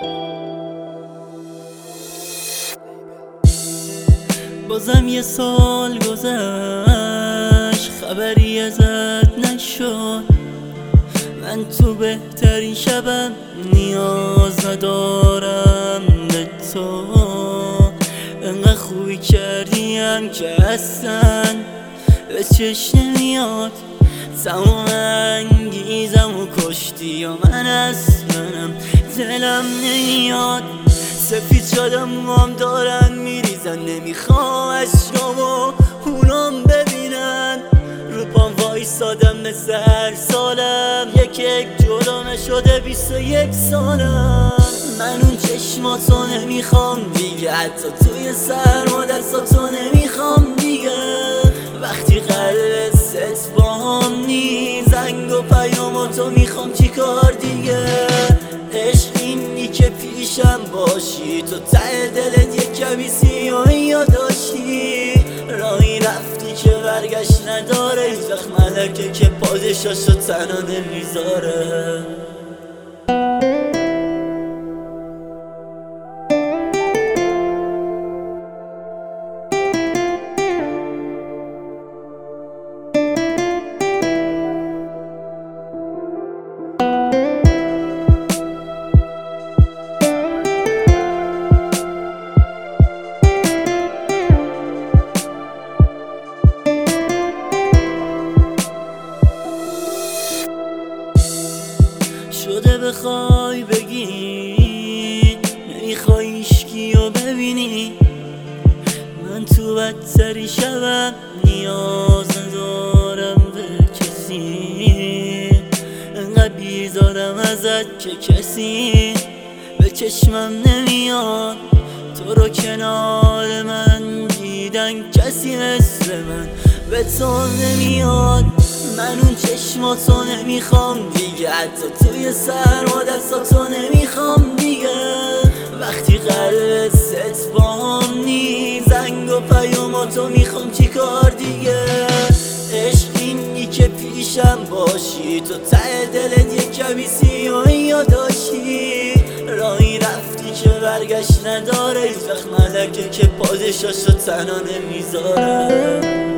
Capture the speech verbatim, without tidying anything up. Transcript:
بازم یه سال گذشت، خبری ازت نشد. من تو بهترین شبم نیاز ندارم به تو. انقدر خوبی کردیم که اصلا به چشم نمیاد. تمام انگیزم و کشتی و من اصلاًم دلم نمیاد. سفید شدم موام دارن میریزن، نمیخوام اشکامو اونام ببینن. رو پام وایسادم مثل هر سالم، یک یک جدا نشده بیست و یک سالم. من اون چشماتو نمیخوام دیگه، حتی توی سرما دستاتو نمیخوام دیگه. وقتی قلب ست با هم نیست، زنگ و پیاماتو میخوام چیکار دیگه. عشق اینی که پیشم باشی، تو ته دلت یک کمی سیاهی داشتی. راهی رفتی که برگشت نداره، هیچ وقت ملکه که پادشاشو تنها نمیذاره. شده بخوای بگی نمیخوای هیچکیو ببینی. من تو بدتری شبم نیاز ندارم به کسی. انقدر بیزارم ازت که کسی به چشمم نمیاد. تو رو کنار من دیدن کسی مثل من به تو نمیاد. من اون چشماتو نمیخوام دیگه، حتی توی سرما دستاتو نمیخوام دیگه. وقتی قلب ست با هم نیست، زنگ و پیاماتو میخوام چیکار دیگه. عشق اینی که پیشم باشی، تو ته دلت یک کمی سیاهی داشتی. راهی رفتی که برگشت نداره، هیچ وقت ملکه که پادشاشو تنها نمیذاره.